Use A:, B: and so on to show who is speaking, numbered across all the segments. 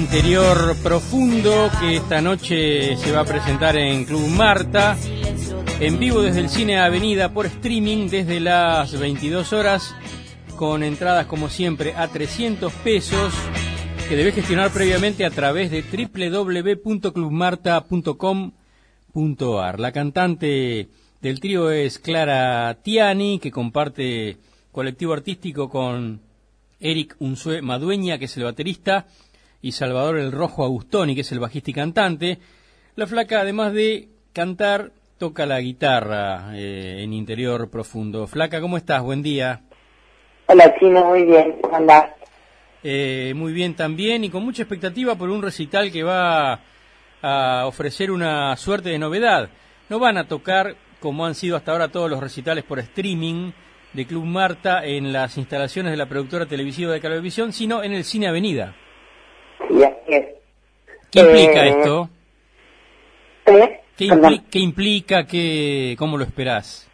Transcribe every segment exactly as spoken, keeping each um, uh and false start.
A: Interior Profundo, que esta noche se va a presentar en Club Marta, en vivo desde el Cine Avenida, por streaming desde las veintidós horas, con entradas como siempre a trescientos pesos, que debes gestionar previamente a través de doble u doble u doble u punto club marta punto com punto a r. La cantante del trío es Clara Tiani, que comparte colectivo artístico con Eric Unzué Madueña, que es el baterista, y Salvador El Rojo Agustoni, que es el bajista y cantante. La flaca, además de cantar, toca la guitarra eh, en Interior Profundo. Flaca, ¿cómo estás? Buen día.
B: Hola, Chino, muy bien. ¿Cómo andás?
A: Eh, muy bien también, y con mucha expectativa por un recital que va a ofrecer una suerte de novedad. No van a tocar, como han sido hasta ahora todos los recitales por streaming de Club Marta, en las instalaciones de la productora televisiva de Cablevisión, sino en el Cine Avenida.
B: Sí, así es.
A: ¿Qué implica
B: eh,
A: esto?
B: ¿Eh?
A: ¿Qué, impli ¿Qué implica? Qué, ¿Cómo lo esperás?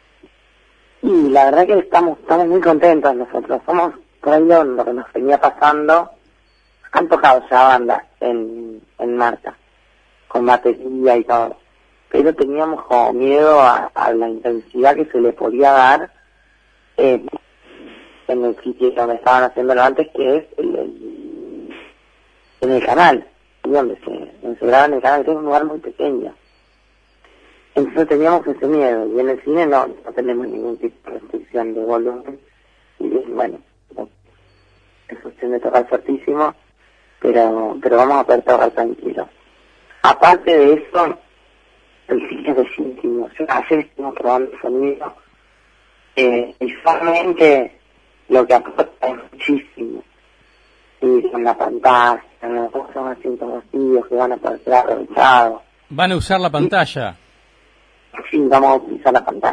B: Y la verdad que estamos estamos muy contentos nosotros. Somos por ahí lo, lo que nos venía pasando. Han tocado ya bandas en, en Marta, con batería y todo. Pero teníamos como miedo a, a la intensidad que se le podía dar eh, en el sitio donde estaban haciéndolo antes, que es el, el, en el canal, donde se, donde se graba en el canal, que es un lugar muy pequeño. Entonces teníamos ese miedo, y en el cine no, no tenemos ningún tipo de restricción de volumen, y bueno, es cuestión de tocar fuertísimo, pero pero vamos a poder tocar tranquilo. Aparte de eso, el cine es íntimo. Yo ayer estuvimos probando sonido, eh, y solamente lo que aporta es muchísimo. Y con la pantalla, son asientos vacíos que van a poder ser aprovechados.
A: ¿Van a usar la pantalla?
B: Sí, vamos a utilizar la pantalla.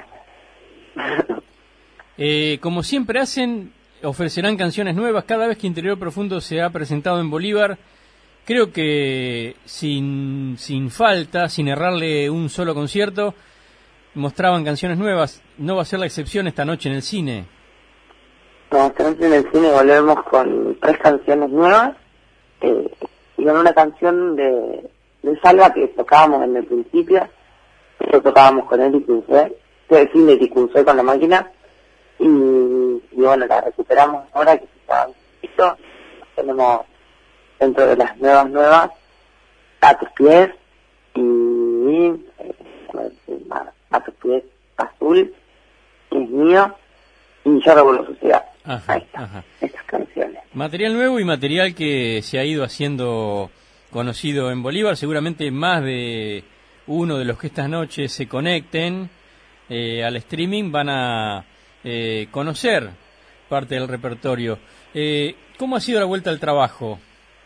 A: eh, como siempre hacen, ofrecerán canciones nuevas cada vez que Interior Profundo se ha presentado en Bolívar. Creo que sin, sin falta, sin errarle un solo concierto, mostraban canciones nuevas. No va a ser la excepción esta noche en el cine.
B: No, esta noche en el cine volvemos con tres canciones nuevas, eh, y con una canción de, de Salva que tocábamos en el principio. Lo tocábamos con él y Kunze, sí, Eric Unzué con la máquina, y, y bueno, la recuperamos ahora que está listo. Tenemos dentro de las nuevas nuevas A Tus Pies y, y eh, A Tus Pies Azul, que es mío, y Yo Revuelvo Sociedad.
A: Ajá,
B: Ahí está,
A: ajá.
B: estas canciones.
A: Material nuevo y material que se ha ido haciendo conocido en Bolívar. Seguramente más de uno de los que esta noche se conecten eh, al streaming van a eh, conocer parte del repertorio. Eh, ¿Cómo ha sido la vuelta al trabajo?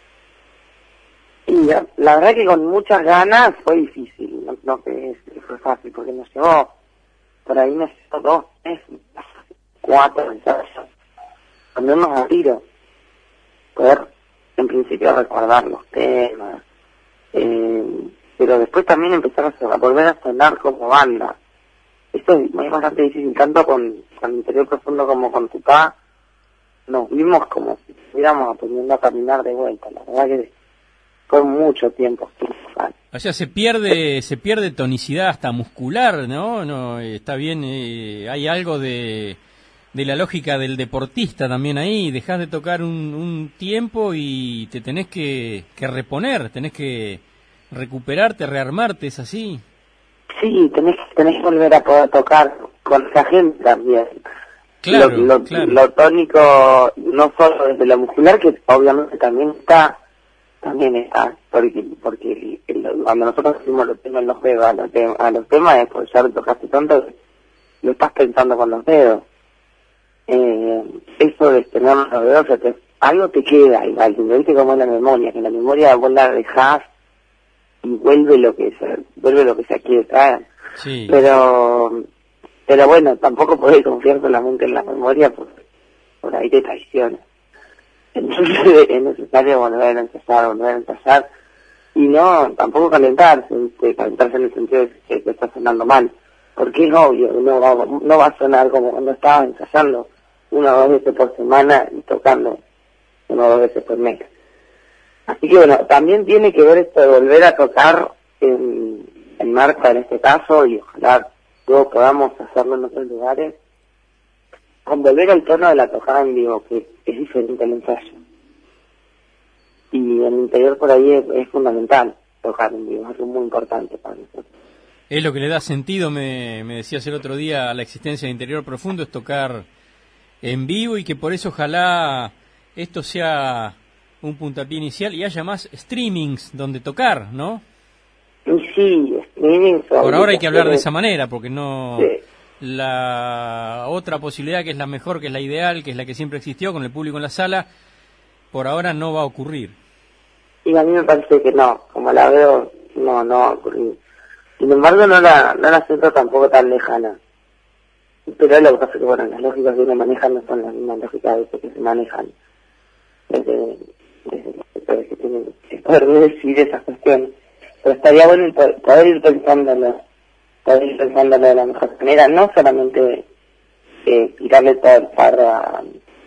B: Y la, la verdad que con muchas ganas fue difícil, no, no que fue fácil, porque nos llevó, por ahí nos llevó dos, tres, cuatro ensayos, ponernos a tiro, poder en principio recordar los temas, eh, pero después también empezar a, a volver a sonar como banda. Esto es bastante difícil, tanto con, con Interior Profundo como con Tupá, nos vimos como si estuviéramos aprendiendo a caminar de vuelta. La verdad que fue mucho tiempo.
A: O sea, se pierde se pierde tonicidad hasta muscular, ¿no? No, está bien, eh, hay algo de, de la lógica del deportista también ahí. Dejás de tocar un, un tiempo y te tenés que, que reponer, tenés que recuperarte, rearmarte, ¿es así?
B: Sí, tenés, tenés que volver a poder tocar con esa gente también.
A: Claro,
B: lo, lo,
A: claro.
B: lo tónico, no solo desde lo muscular, que obviamente también está, también está, porque porque el, el, cuando nosotros decimos los temas en los dedos a los, te, a los temas es porque ya lo tocaste tanto que lo estás pensando con los dedos. Eh, eso de tener los dedos, o sea, te, algo te queda igual, viste como en la memoria, que en la memoria vos la dejás y vuelve lo que se, vuelve lo que se quiere traer.
A: Sí.
B: Pero pero bueno, tampoco podés confiar solamente en la memoria, porque por ahí te traiciona. Entonces es necesario volver a empezar, volver a empezar, y no, tampoco calentarse, ¿viste? Calentarse en el sentido de que te está sonando mal, porque es obvio, no va, no va a sonar como cuando estabas ensayando una o dos veces por semana y tocando una o dos veces por mes. Así que bueno, también tiene que ver esto de volver a tocar en, en Marta en este caso, y ojalá luego podamos hacerlo en otros lugares, con volver al tono de la tocada en vivo, que es diferente al ensayo. Y en el interior por ahí es, es fundamental tocar en vivo, es algo muy importante para nosotros.
A: Es lo que le da sentido, me, me decías el otro día, a la existencia de Interior Profundo, es tocar en vivo, y que por eso ojalá esto sea un puntapié inicial y haya más streamings donde tocar, ¿no?
B: Y sí, streamings...
A: Por ahora hay que hablar de esa manera, porque no...
B: Sí.
A: La otra posibilidad, que es la mejor, que es la ideal, que es la que siempre existió, con el público en la sala, por ahora no va a ocurrir.
B: Y a mí me parece que no, como la veo, no, no va a ocurrir. Sin embargo, no la, no la siento tampoco tan lejana. Pero lo que pasa es que, bueno, las lógicas que uno maneja no son las mismas lógicas de que se manejan desde, desde los sectores que tienen que poder decir esas cuestiones. Pero estaría bueno poder, poder ir pensándolo, poder ir pensándolo de la mejor manera, no solamente eh, tirarle todo el fardo a,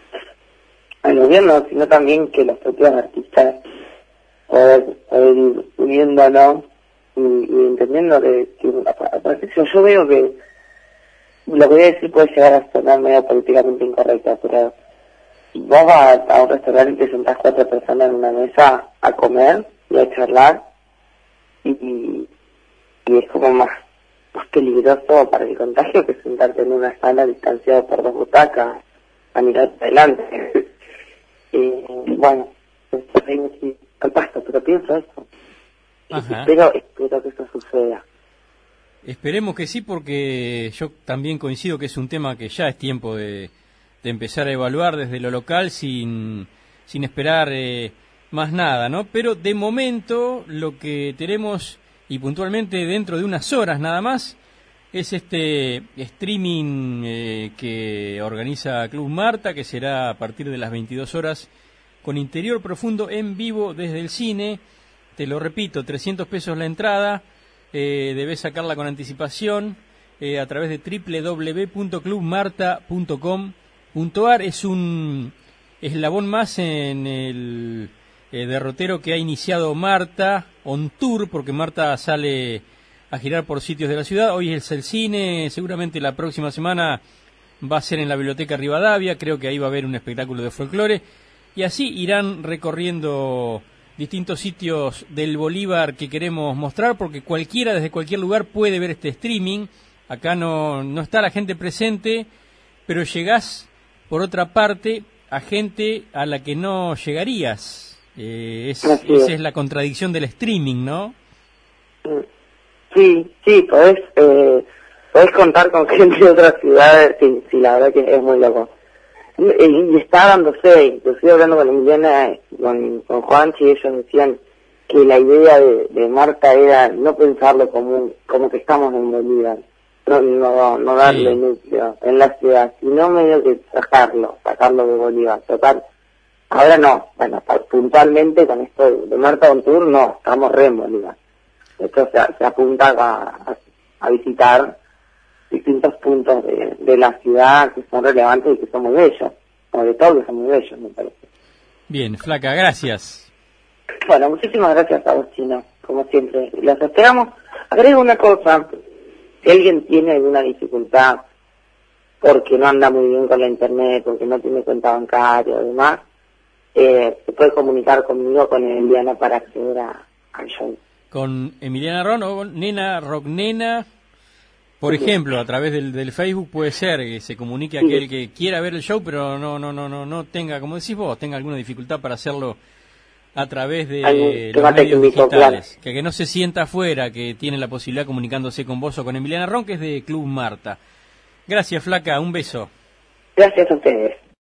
B: al gobierno, sino también que los propios artistas poder, poder ir uniéndonos y, y entendiendo que, que aparte yo veo que lo que voy a decir puede llegar a sonar medio políticamente incorrecta, pero si vos vas a, a un restaurante y te sentás cuatro personas en una mesa a comer y a charlar, y, y, y es como más, más peligroso para el contagio que sentarte en una sala distanciado por dos butacas a mirar adelante. Y bueno, sí, al pasto, pero pienso eso. Espero, espero que eso suceda.
A: Esperemos que sí, porque yo también coincido que es un tema que ya es tiempo de, de empezar a evaluar desde lo local sin, sin esperar eh, más nada, ¿no? Pero de momento lo que tenemos, y puntualmente dentro de unas horas nada más, es este streaming eh, que organiza Club Marta, que será a partir de las veintidós horas, con Interior Profundo en vivo desde el cine. Te lo repito, trescientos pesos la entrada, eh, debes sacarla con anticipación eh, a través de doble u doble u doble u punto club marta punto com punto a r. Es un eslabón más en el eh, derrotero que ha iniciado Marta on tour, porque Marta sale a girar por sitios de la ciudad. Hoy es el cine, seguramente la próxima semana va a ser en la Biblioteca Rivadavia, creo que ahí va a haber un espectáculo de folclore, y así irán recorriendo distintos sitios del Bolívar que queremos mostrar, porque cualquiera desde cualquier lugar puede ver este streaming. Acá no, no está la gente presente, pero llegás por otra parte a gente a la que no llegarías. Eh, es, esa es la contradicción del streaming, ¿no?
B: Sí, sí, podés, eh, podés contar con gente de otras ciudades, sí, sí, la verdad que es muy loco. Y, y está dándose, inclusive hablando con Emiliana, con, con Juanchi, ellos decían que la idea de, de Marta era no pensarlo como un, como que estamos en Bolívar, no, no, no darle sí. núcleo en la ciudad, sino medio que sacarlo, sacarlo de Bolívar, total. Ahora no, bueno, puntualmente con esto de Marta on Tour, no, estamos re en Bolívar. Esto se, se apunta a, a, a visitar distintos puntos de, de la ciudad que son relevantes y que son muy bellos, sobre todo que son muy bellos, me parece.
A: Bien, Flaca, gracias.
B: Bueno, muchísimas gracias a vos, Chino, como siempre. Los esperamos. Agrego una cosa, si alguien tiene alguna dificultad porque no anda muy bien con la internet, porque no tiene cuenta bancaria o demás, eh, se puede comunicar conmigo, con Emiliana, para acceder a, al show.
A: Con Emiliana Ron o con Nena Rock Nena, por sí. ejemplo, a través del, del Facebook puede ser que se comunique a sí. aquel que quiera ver el show, pero no no no no no tenga, como decís vos, tenga alguna dificultad para hacerlo a través de Algún los medios digitales, claro. que, que no se sienta afuera, que tiene la posibilidad comunicándose con vos o con Emiliana Ron, que es de Club Marta. Gracias, Flaca, un beso.
B: Gracias a ustedes.